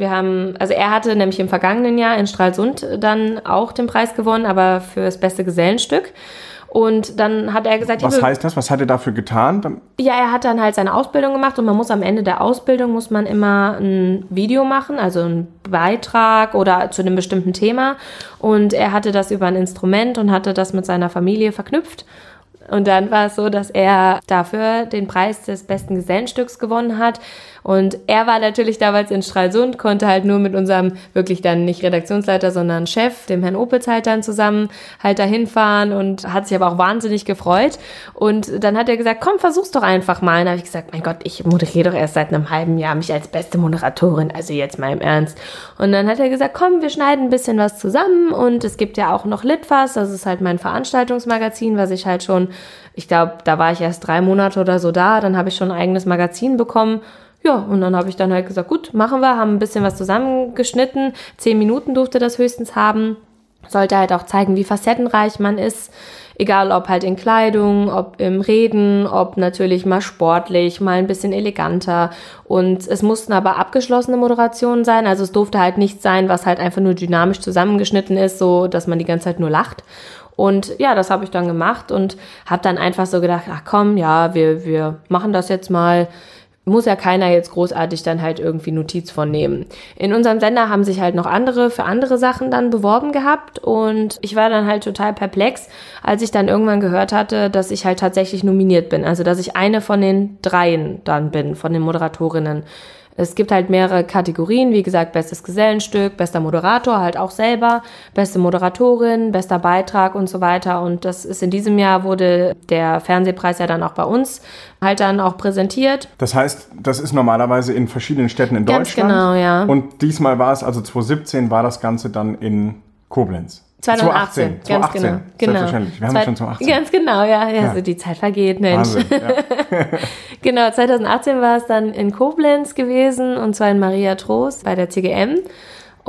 er hatte nämlich im vergangenen Jahr in Stralsund dann auch den Preis gewonnen, aber für das beste Gesellenstück. Und dann hat er gesagt...
Was heißt das? Was hat er dafür getan?
Ja, er hat dann halt seine Ausbildung gemacht und man muss am Ende der Ausbildung muss man immer ein Video machen, also einen Beitrag oder zu einem bestimmten Thema. Und er hatte das über ein Instrument und hatte das mit seiner Familie verknüpft. Und dann war es so, dass er dafür den Preis des besten Gesellenstücks gewonnen hat. Und er war natürlich damals in Stralsund, konnte halt nur mit unserem wirklich dann nicht Redaktionsleiter, sondern Chef, dem Herrn Opitz halt dann zusammen halt dahin fahren und hat sich aber auch wahnsinnig gefreut. Und dann hat er gesagt, komm, versuch's doch einfach mal. Und da habe ich gesagt, mein Gott, ich moderiere doch erst seit einem halben Jahr, mich als beste Moderatorin, also jetzt mal im Ernst. Und dann hat er gesagt, komm, wir schneiden ein bisschen was zusammen und es gibt ja auch noch Litfaß, das ist halt mein Veranstaltungsmagazin, was ich halt schon, ich glaube, da war ich erst 3 Monate oder so da, dann habe ich schon ein eigenes Magazin bekommen. Ja, und dann habe ich dann halt gesagt, gut, machen wir, haben ein bisschen was zusammengeschnitten. 10 Minuten durfte das höchstens haben. Sollte halt auch zeigen, wie facettenreich man ist. Egal, ob halt in Kleidung, ob im Reden, ob natürlich mal sportlich, mal ein bisschen eleganter. Und es mussten aber abgeschlossene Moderationen sein. Also es durfte halt nichts sein, was halt einfach nur dynamisch zusammengeschnitten ist, so dass man die ganze Zeit nur lacht. Und ja, das habe ich dann gemacht und habe dann einfach so gedacht, ach komm, ja, wir machen das jetzt mal. Muss ja keiner jetzt großartig dann halt irgendwie Notiz von nehmen. In unserem Sender haben sich halt noch andere für andere Sachen dann beworben gehabt und ich war dann halt total perplex, als ich dann irgendwann gehört hatte, dass ich halt tatsächlich nominiert bin. Also, dass ich eine von den 3 dann bin, von den Moderatorinnen. Es gibt halt mehrere Kategorien, wie gesagt, bestes Gesellenstück, bester Moderator halt auch selber, beste Moderatorin, bester Beitrag und so weiter. Und das ist in diesem Jahr wurde der Fernsehpreis ja dann auch bei uns halt dann auch präsentiert.
Das heißt, das ist normalerweise in verschiedenen Städten in Deutschland.
Ganz genau, ja.
Und diesmal war es, also 2017 war das Ganze dann in Koblenz.
2018, ganz genau.
Selbstverständlich, wir haben ja schon 2018.
Ganz genau, ja. Also die Zeit vergeht, Mensch.
Wahnsinn, ja.
Genau, 2018 war es dann in Koblenz gewesen und zwar in Maria Trost bei der CGM.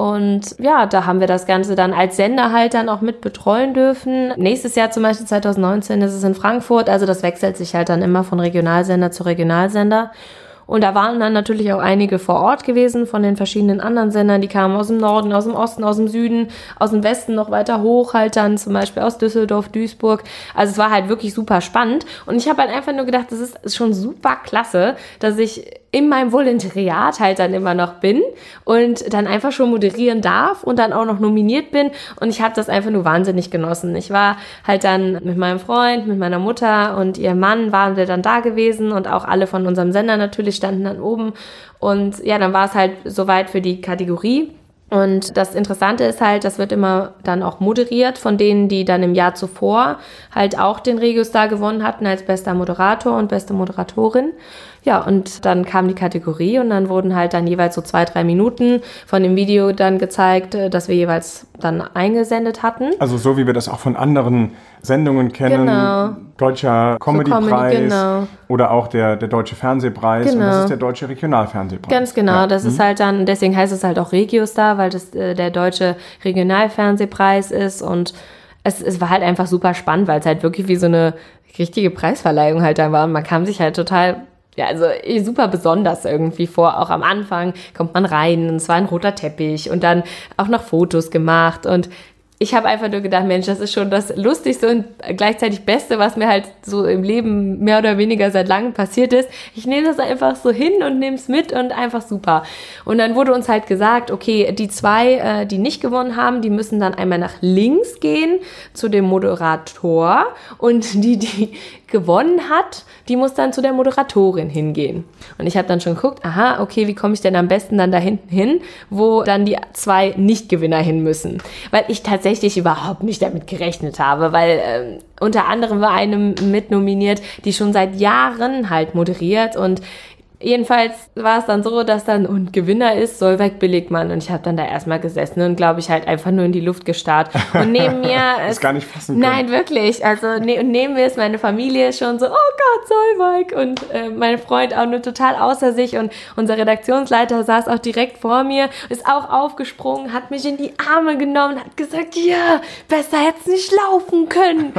Und ja, da haben wir das Ganze dann als Sender halt dann auch mit betreuen dürfen. Nächstes Jahr zum Beispiel 2019 ist es in Frankfurt, also das wechselt sich halt dann immer von Regionalsender zu Regionalsender. Und da waren dann natürlich auch einige vor Ort gewesen von den verschiedenen anderen Sendern. Die kamen aus dem Norden, aus dem Osten, aus dem Süden, aus dem Westen noch weiter hoch, halt dann zum Beispiel aus Düsseldorf, Duisburg. Also es war halt wirklich super spannend. Und ich habe halt einfach nur gedacht, das ist schon super klasse, dass ich in meinem Volontariat halt dann immer noch bin und dann einfach schon moderieren darf und dann auch noch nominiert bin. Und ich habe das einfach nur wahnsinnig genossen. Ich war halt dann mit meinem Freund, mit meiner Mutter und ihrem Mann waren wir dann da gewesen und auch alle von unserem Sender natürlich standen dann oben. Und ja, dann war es halt soweit für die Kategorie. Und das Interessante ist halt, das wird immer dann auch moderiert von denen, die dann im Jahr zuvor halt auch den Regiostar gewonnen hatten als bester Moderator und beste Moderatorin. Ja, und dann kam die Kategorie und dann wurden halt dann jeweils so 2-3 Minuten von dem Video dann gezeigt, das wir jeweils dann eingesendet hatten.
Also so wie wir das auch von anderen Sendungen kennen,
genau.
Deutscher Comedy-Preis
genau.
Oder auch der Deutsche Fernsehpreis
genau.
Und das ist der Deutsche Regionalfernsehpreis.
Ganz genau, das ist halt dann, deswegen heißt es halt auch Regiostar, weil das der Deutsche Regionalfernsehpreis ist und es war halt einfach super spannend, weil es halt wirklich wie so eine richtige Preisverleihung halt dann war und man kam sich halt total... Ja, also super besonders irgendwie vor. Auch am Anfang kommt man rein und es war ein roter Teppich und dann auch noch Fotos gemacht und ich habe einfach nur gedacht, Mensch, das ist schon das Lustigste und gleichzeitig Beste, was mir halt so im Leben mehr oder weniger seit langem passiert ist. Ich nehme das einfach so hin und nehme es mit und einfach super. Und dann wurde uns halt gesagt, okay, die 2, die nicht gewonnen haben, die müssen dann einmal nach links gehen zu dem Moderator und die gewonnen hat, die muss dann zu der Moderatorin hingehen. Und ich habe dann schon geguckt, aha, okay, wie komme ich denn am besten dann da hinten hin, wo dann die 2 Nicht-Gewinner hin müssen. Weil ich tatsächlich überhaupt nicht damit gerechnet habe, weil unter anderem war eine mit nominiert, die schon seit Jahren halt moderiert und jedenfalls war es dann so, dass dann und Gewinner ist Solveig Billigmann und ich habe dann da erstmal gesessen und glaube ich halt einfach nur in die Luft gestarrt und neben mir
das gar nicht fassen können.
Nein, wirklich, also und neben mir ist meine Familie schon so, oh Gott, Solveig und mein Freund auch nur total außer sich und unser Redaktionsleiter saß auch direkt vor mir, ist auch aufgesprungen, hat mich in die Arme genommen, hat gesagt, ja, besser hätte es nicht laufen können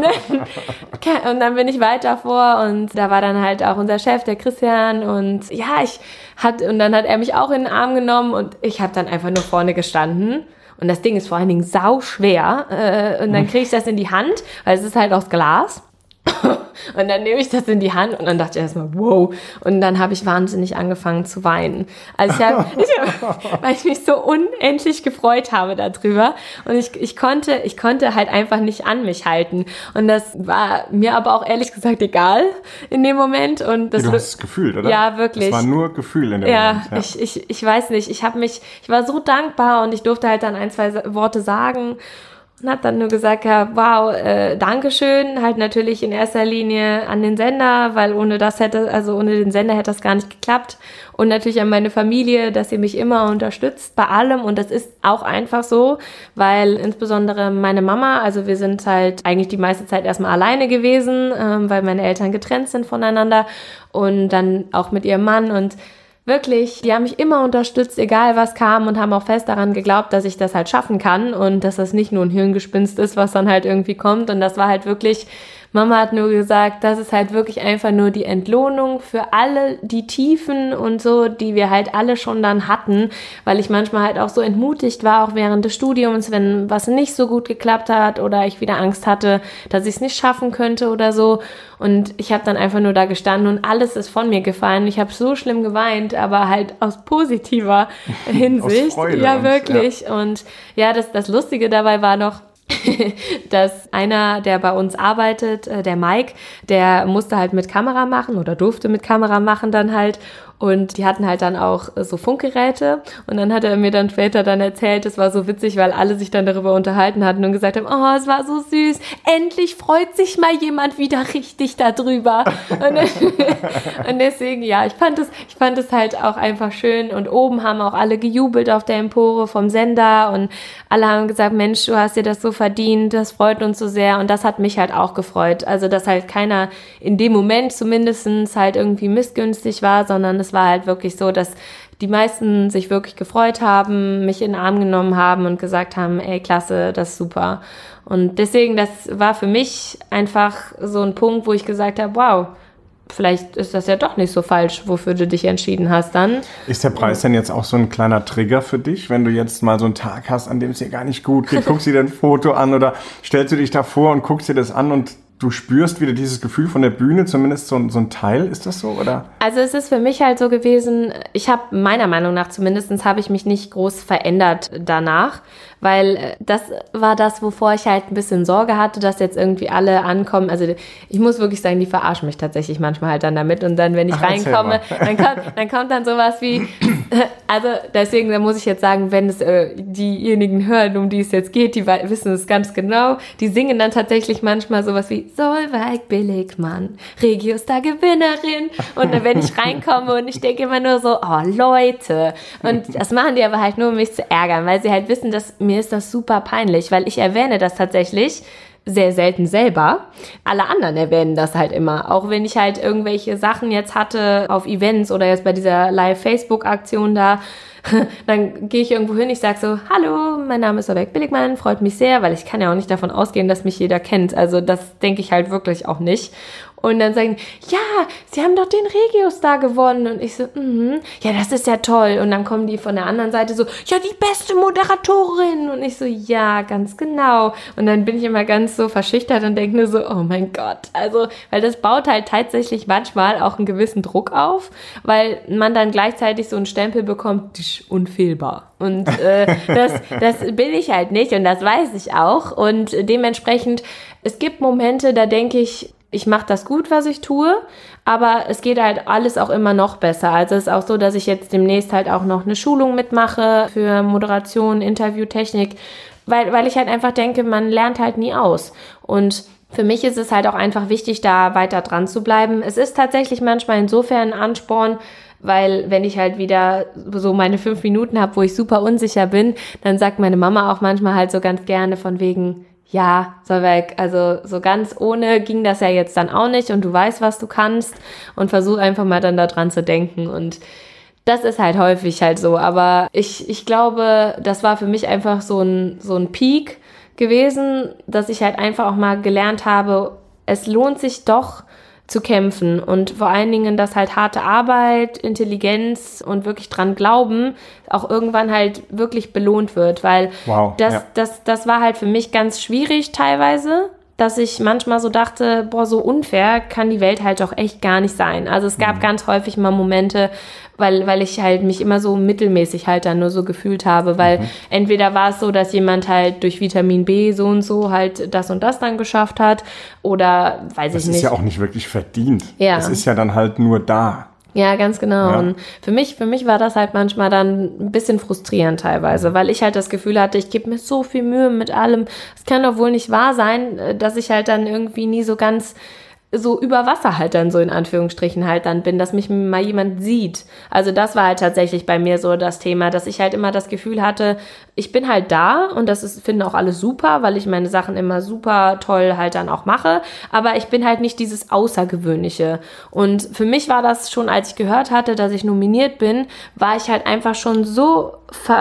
und dann bin ich weiter vor und da war dann halt auch unser Chef, der Christian. Und ja, und dann hat er mich auch in den Arm genommen und ich habe dann einfach nur vorne gestanden. Und das Ding ist vor allen Dingen sau schwer. Und dann kriege ich das in die Hand, weil es ist halt aus Glas. Und dann nehme ich das in die Hand und dann dachte ich erstmal, wow. Und dann habe ich wahnsinnig angefangen zu weinen. Also weil ich mich so unendlich gefreut habe darüber. Und ich konnte halt einfach nicht an mich halten. Und das war mir aber auch ehrlich gesagt egal in dem Moment. Und das
du hast es gefühlt, oder?
Ja, wirklich.
Es war nur Gefühl in dem Moment. Ja,
ich weiß nicht. Ich war so dankbar und ich durfte halt dann 1-2 Worte sagen. Und hat dann nur gesagt, ja, wow, Dankeschön, halt natürlich in erster Linie an den Sender, weil ohne den Sender hätte das gar nicht geklappt. Und natürlich an meine Familie, dass sie mich immer unterstützt bei allem. Und das ist auch einfach so, weil insbesondere meine Mama, also wir sind halt eigentlich die meiste Zeit erstmal alleine gewesen, weil meine Eltern getrennt sind voneinander und dann auch mit ihrem Mann und wirklich, die haben mich immer unterstützt, egal was kam und haben auch fest daran geglaubt, dass ich das halt schaffen kann und dass das nicht nur ein Hirngespinst ist, was dann halt irgendwie kommt. Und das war halt wirklich, Mama hat nur gesagt, das ist halt wirklich einfach nur die Entlohnung für alle die Tiefen und so, die wir halt alle schon dann hatten, weil ich manchmal halt auch so entmutigt war, auch während des Studiums, wenn was nicht so gut geklappt hat oder ich wieder Angst hatte, dass ich es nicht schaffen könnte oder so. Und ich habe dann einfach nur da gestanden und alles ist von mir gefallen. Ich habe so schlimm geweint, aber halt aus positiver Hinsicht.
Aus Freude
ja, wirklich.
Ja.
Und ja, das Lustige dabei war noch, dass einer, der bei uns arbeitet, der Mike, der musste halt mit Kamera machen oder durfte mit Kamera machen dann halt. Und die hatten halt dann auch so Funkgeräte und dann hat er mir dann später dann erzählt, es war so witzig, weil alle sich dann darüber unterhalten hatten und gesagt haben, oh, es war so süß, endlich freut sich mal jemand wieder richtig darüber. Und deswegen, ja, ich fand es halt auch einfach schön und oben haben auch alle gejubelt auf der Empore vom Sender und alle haben gesagt, Mensch, du hast dir das so verdient, das freut uns so sehr und das hat mich halt auch gefreut. Also, dass halt keiner in dem Moment zumindest halt irgendwie missgünstig war, sondern es war halt wirklich so, dass die meisten sich wirklich gefreut haben, mich in den Arm genommen haben und gesagt haben, ey, klasse, das ist super. Und deswegen, das war für mich einfach so ein Punkt, wo ich gesagt habe, wow, vielleicht ist das ja doch nicht so falsch, wofür du dich entschieden hast dann.
Ist der Preis denn jetzt auch so ein kleiner Trigger für dich, wenn du jetzt mal so einen Tag hast, an dem es dir gar nicht gut geht? Guckst du dir ein Foto an oder stellst du dich davor und guckst dir das an und du spürst wieder dieses Gefühl von der Bühne, zumindest so ein Teil, ist das so, oder?
Also es ist für mich halt so gewesen, ich habe meiner Meinung nach zumindest, habe ich mich nicht groß verändert danach, weil das war das, wovor ich halt ein bisschen Sorge hatte, dass jetzt irgendwie alle ankommen. Also ich muss wirklich sagen, die verarschen mich tatsächlich manchmal halt dann damit und dann, wenn ich reinkomme, dann kommt dann sowas wie, also deswegen, da muss ich jetzt sagen, wenn es diejenigen hören, um die es jetzt geht, die wissen es ganz genau, die singen dann tatsächlich manchmal sowas wie Solveig Billigmann, Regiostar Gewinnerin. Und dann, wenn ich reinkomme und ich denke immer nur so, oh Leute. Und das machen die aber halt nur, um mich zu ärgern, weil sie halt wissen, dass mir ist das super peinlich, weil ich erwähne das tatsächlich sehr selten selber. Alle anderen erwähnen das halt immer. Auch wenn ich halt irgendwelche Sachen jetzt hatte auf Events oder jetzt bei dieser Live-Facebook-Aktion da, dann gehe ich irgendwo hin, ich sage so, hallo, mein Name ist Solveig Billigmann, freut mich sehr, weil ich kann ja auch nicht davon ausgehen, dass mich jeder kennt. Also das denke ich halt wirklich auch nicht. Und dann sagen, ja, Sie haben doch den Regiostar gewonnen. Und ich so, ja, das ist ja toll. Und dann kommen die von der anderen Seite so, ja, die beste Moderatorin. Und ich so, ja, ganz genau. Und dann bin ich immer ganz so verschüchtert und denke nur so, oh mein Gott. Also, weil das baut halt tatsächlich manchmal auch einen gewissen Druck auf, weil man dann gleichzeitig so einen Stempel bekommt, unfehlbar. Und das bin ich halt nicht und das weiß ich auch. Und dementsprechend, es gibt Momente, da denke ich mache das gut, was ich tue, aber es geht halt alles auch immer noch besser. Also es ist auch so, dass ich jetzt demnächst halt auch noch eine Schulung mitmache für Moderation, Interviewtechnik, weil ich halt einfach denke, man lernt halt nie aus. Und für mich ist es halt auch einfach wichtig, da weiter dran zu bleiben. Es ist tatsächlich manchmal insofern ein Ansporn, weil wenn ich halt wieder so meine 5 Minuten habe, wo ich super unsicher bin, dann sagt meine Mama auch manchmal halt so ganz gerne von wegen, ja, Solveig, also so ganz ohne ging das ja jetzt dann auch nicht und du weißt, was du kannst und versuch einfach mal dann da dran zu denken und das ist halt häufig halt so, aber ich glaube, das war für mich einfach so ein Peak gewesen, dass ich halt einfach auch mal gelernt habe, es lohnt sich doch zu kämpfen und vor allen Dingen, dass halt harte Arbeit, Intelligenz und wirklich dran glauben auch irgendwann halt wirklich belohnt wird, weil das war halt für mich ganz schwierig teilweise, dass ich manchmal so dachte, boah, so unfair kann die Welt halt doch echt gar nicht sein. Also es gab ganz häufig mal Momente, weil ich halt mich immer so mittelmäßig halt dann nur so gefühlt habe, weil entweder war es so, dass jemand halt durch Vitamin B so und so halt das und das dann geschafft hat oder weiß ich nicht.
Das ist ja auch nicht wirklich verdient.
Ja.
Das ist ja dann halt nur da.
Ja, ganz genau.
Ja.
Und für mich war das halt manchmal dann ein bisschen frustrierend teilweise, weil ich halt das Gefühl hatte, ich gebe mir so viel Mühe mit allem. Es kann doch wohl nicht wahr sein, dass ich halt dann irgendwie nie so ganz so über Wasser halt dann so in Anführungsstrichen halt dann bin, dass mich mal jemand sieht. Also das war halt tatsächlich bei mir so das Thema, dass ich halt immer das Gefühl hatte, ich bin halt da und finden auch alle super, weil ich meine Sachen immer super toll halt dann auch mache, aber ich bin halt nicht dieses Außergewöhnliche. Und für mich war das schon, als ich gehört hatte, dass ich nominiert bin, war ich halt einfach schon so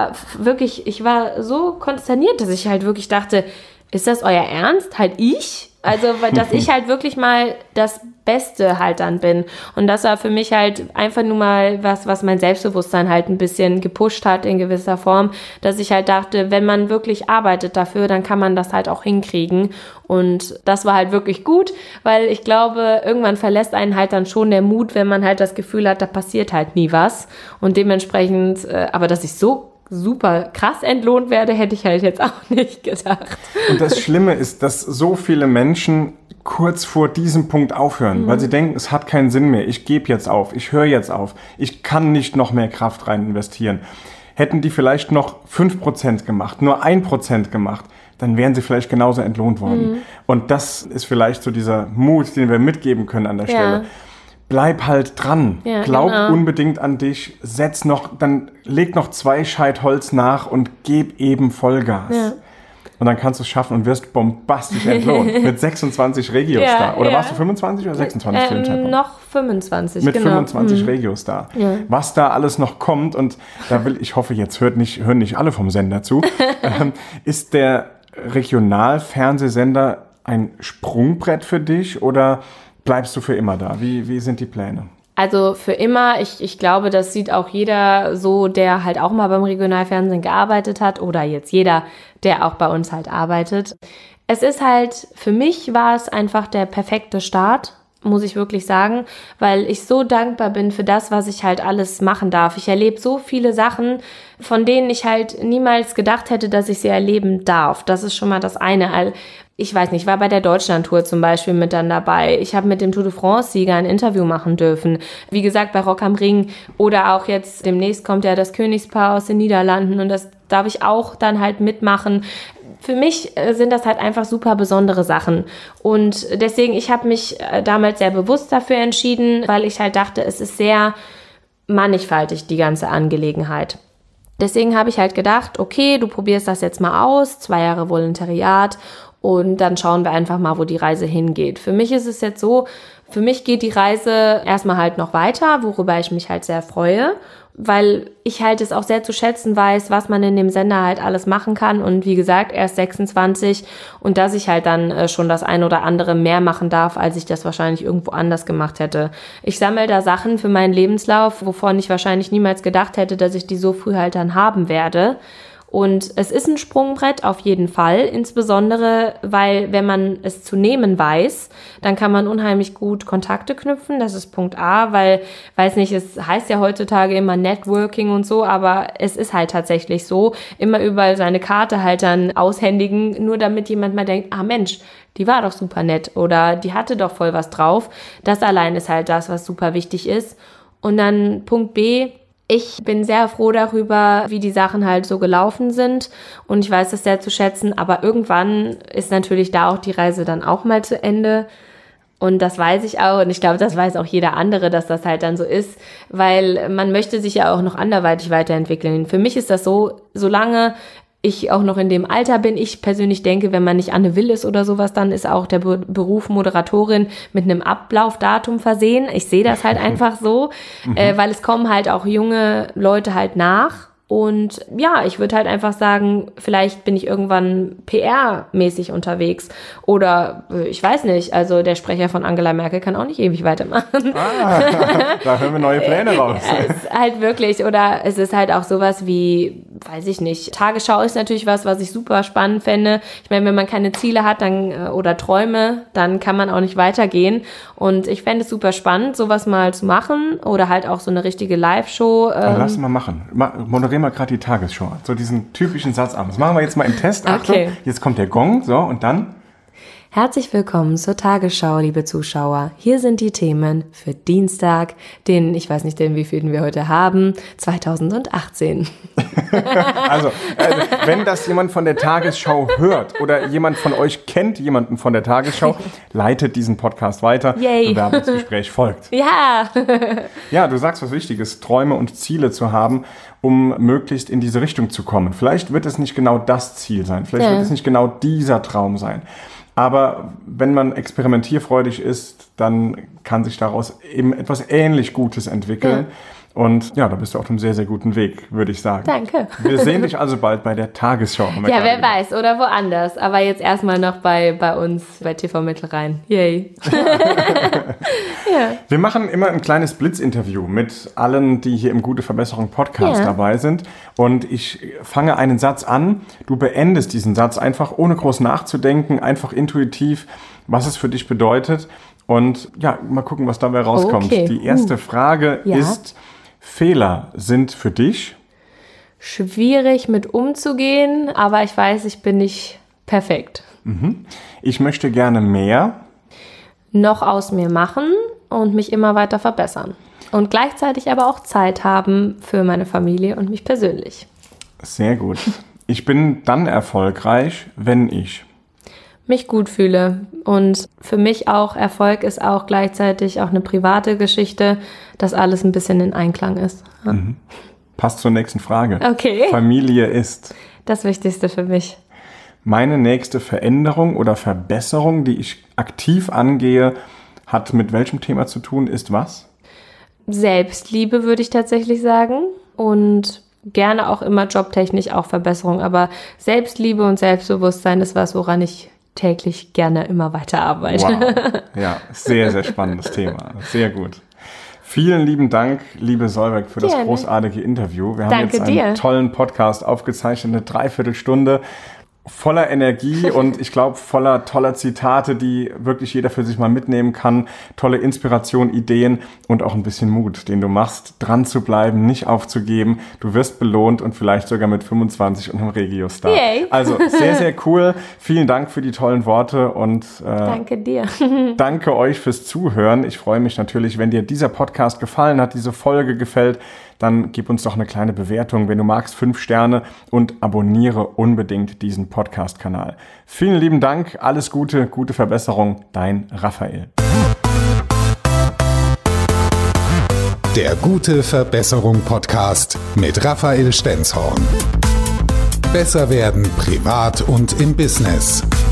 ich war so konsterniert, dass ich halt wirklich dachte, ist das euer Ernst? Halt ich? Also, weil dass ich halt wirklich mal das Beste halt dann bin. Und das war für mich halt einfach nur mal was mein Selbstbewusstsein halt ein bisschen gepusht hat in gewisser Form, dass ich halt dachte, wenn man wirklich arbeitet dafür, dann kann man das halt auch hinkriegen. Und das war halt wirklich gut, weil ich glaube, irgendwann verlässt einen halt dann schon der Mut, wenn man halt das Gefühl hat, da passiert halt nie was. Und dementsprechend, aber dass ich so super krass entlohnt werde, hätte ich halt jetzt auch nicht gedacht.
Und das Schlimme ist, dass so viele Menschen kurz vor diesem Punkt aufhören, weil sie denken, es hat keinen Sinn mehr, ich gebe jetzt auf, ich höre jetzt auf, ich kann nicht noch mehr Kraft rein investieren. Hätten die vielleicht noch 5% gemacht, nur 1% gemacht, dann wären sie vielleicht genauso entlohnt worden. Und das ist vielleicht so dieser Mut, den wir mitgeben können an der Stelle. Bleib halt dran. Ja, glaub unbedingt an dich. Dann leg noch 2 Scheit Holz nach und geb eben Vollgas. Ja. und dann kannst du es schaffen und wirst bombastisch entlohnt. Mit 26 Regiostar. Oder warst du 25 oder 26 zu dem Zeitpunkt?
Noch 25,
mit 25 Regiostar. Ja. Was da alles noch kommt, und da ich hoffe, jetzt hören nicht alle vom Sender zu, ist der Regionalfernsehsender ein Sprungbrett für dich oder bleibst du für immer da? Wie sind die Pläne?
Also für immer, ich glaube, das sieht auch jeder so, der halt auch mal beim Regionalfernsehen gearbeitet hat oder jetzt jeder, der auch bei uns halt arbeitet. Es ist halt, für mich war es einfach der perfekte Start, muss ich wirklich sagen, weil ich so dankbar bin für das, was ich halt alles machen darf. Ich erlebe so viele Sachen, von denen ich halt niemals gedacht hätte, dass ich sie erleben darf. Das ist schon mal das eine. Ich weiß nicht, ich war bei der Deutschlandtour zum Beispiel mit dann dabei. Ich habe mit dem Tour de France-Sieger ein Interview machen dürfen. Wie gesagt, bei Rock am Ring. Oder auch jetzt demnächst kommt ja das Königspaar aus den Niederlanden und das darf ich auch dann halt mitmachen. Für mich sind das halt einfach super besondere Sachen. Und deswegen, ich habe mich damals sehr bewusst dafür entschieden, weil ich halt dachte, es ist sehr mannigfaltig, die ganze Angelegenheit. Deswegen habe ich halt gedacht, okay, du probierst das jetzt mal aus, 2 Jahre Volontariat und dann schauen wir einfach mal, wo die Reise hingeht. Für mich ist es jetzt so, für mich geht die Reise erstmal halt noch weiter, worüber ich mich halt sehr freue, weil ich halt es auch sehr zu schätzen weiß, was man in dem Sender halt alles machen kann und wie gesagt, erst 26 und dass ich halt dann schon das ein oder andere mehr machen darf, als ich das wahrscheinlich irgendwo anders gemacht hätte. Ich sammle da Sachen für meinen Lebenslauf, wovon ich wahrscheinlich niemals gedacht hätte, dass ich die so früh halt dann haben werde. Und es ist ein Sprungbrett auf jeden Fall, insbesondere, weil wenn man es zu nehmen weiß, dann kann man unheimlich gut Kontakte knüpfen. Das ist Punkt A, weil, weiß nicht, es heißt ja heutzutage immer Networking und so, aber es ist halt tatsächlich so, immer überall seine Karte halt dann aushändigen, nur damit jemand mal denkt, ah Mensch, die war doch super nett oder die hatte doch voll was drauf. Das allein ist halt das, was super wichtig ist. Und dann Punkt B, ich bin sehr froh darüber, wie die Sachen halt so gelaufen sind und ich weiß das sehr zu schätzen, aber irgendwann ist natürlich da auch die Reise dann auch mal zu Ende und das weiß ich auch und ich glaube, das weiß auch jeder andere, dass das halt dann so ist, weil man möchte sich ja auch noch anderweitig weiterentwickeln. Für mich ist das so, solange ich auch noch in dem Alter bin, ich persönlich denke, wenn man nicht Anne Will ist oder sowas, dann ist auch der Beruf Moderatorin mit einem Ablaufdatum versehen. Ich sehe das halt einfach so, weil es kommen halt auch junge Leute halt nach. Und ja, ich würde halt einfach sagen, vielleicht bin ich irgendwann PR-mäßig unterwegs oder ich weiß nicht, also der Sprecher von Angela Merkel kann auch nicht ewig weitermachen.
Da hören wir neue Pläne raus.
Es ist halt wirklich, oder es ist halt auch sowas wie, weiß ich nicht, Tagesschau ist natürlich was ich super spannend fände. Ich meine, wenn man keine Ziele hat dann oder Träume, dann kann man auch nicht weitergehen und ich fände es super spannend, sowas mal zu machen oder halt auch so eine richtige Live-Show.
Lass mal machen. Moderieren wir gerade die Tagesschau. So diesen typischen Satz an. Das machen wir jetzt mal im Test. Achtung, okay. Jetzt kommt der Gong, so, und dann?
Herzlich willkommen zur Tagesschau, liebe Zuschauer. Hier sind die Themen für Dienstag, ich weiß nicht, wie vielen wir heute haben, 2018.
Also, wenn das jemand von der Tagesschau hört oder jemand von euch kennt jemanden von der Tagesschau, leitet diesen Podcast weiter.
Yay.
Bewerbungsgespräch folgt.
Ja.
Ja, du sagst was Wichtiges, Träume und Ziele zu haben, um möglichst in diese Richtung zu kommen. Vielleicht wird es nicht genau das Ziel sein, vielleicht wird es nicht genau dieser Traum sein. Aber wenn man experimentierfreudig ist, dann kann sich daraus eben etwas ähnlich Gutes entwickeln. Ja. Und ja, da bist du auf einem sehr, sehr guten Weg, würde ich sagen.
Danke.
Wir sehen dich also bald bei der Tagesschau.
Ja, wer weiß, oder woanders. Aber jetzt erstmal noch bei uns, bei TV Mittelrhein. Yay.
Ja. Wir machen immer ein kleines Blitzinterview mit allen, die hier im Gute Verbesserung Podcast dabei sind. Und ich fange einen Satz an. Du beendest diesen Satz einfach, ohne groß nachzudenken, einfach intuitiv, was es für dich bedeutet. Und ja, mal gucken, was dabei rauskommt. Okay. Die erste Frage ist: Fehler sind für dich?
Schwierig mit umzugehen, aber ich weiß, ich bin nicht perfekt.
Ich möchte gerne mehr
noch aus mir machen und mich immer weiter verbessern. Und gleichzeitig aber auch Zeit haben für meine Familie und mich persönlich.
Sehr gut. Ich bin dann erfolgreich, wenn ich
mich gut fühle. Und für mich auch Erfolg ist auch gleichzeitig auch eine private Geschichte, dass alles ein bisschen in Einklang ist. Ja.
Passt zur nächsten Frage.
Okay.
Familie ist
das Wichtigste für mich.
meine nächste Veränderung oder Verbesserung, die ich aktiv angehe, hat mit welchem Thema zu tun, ist was?
Selbstliebe würde ich tatsächlich sagen und gerne auch immer jobtechnisch auch Verbesserung, aber Selbstliebe und Selbstbewusstsein ist was, woran ich täglich gerne immer weiter arbeite.
Wow. Ja, sehr, sehr spannendes Thema. Sehr gut. Vielen lieben Dank, liebe Solveig, für das großartige Interview. Wir haben jetzt einen tollen Podcast aufgezeichnet, eine Dreiviertelstunde voller Energie und ich glaube voller toller Zitate, die wirklich jeder für sich mal mitnehmen kann. Tolle Inspiration, Ideen und auch ein bisschen Mut, den du machst, dran zu bleiben, nicht aufzugeben. Du wirst belohnt und vielleicht sogar mit 25 und einem Regio-Star. Yay. Also sehr, sehr cool. Vielen Dank für die tollen Worte und
danke dir.
Danke euch fürs Zuhören. Ich freue mich natürlich, wenn dir dieser Podcast gefallen hat, diese Folge gefällt, dann gib uns doch eine kleine Bewertung, wenn du magst, 5 Sterne und abonniere unbedingt diesen Podcast-Kanal. Vielen lieben Dank, alles Gute, gute Verbesserung, dein Raphael.
Der Gute Verbesserung Podcast mit Raphael Stenzhorn. Besser werden privat und im Business.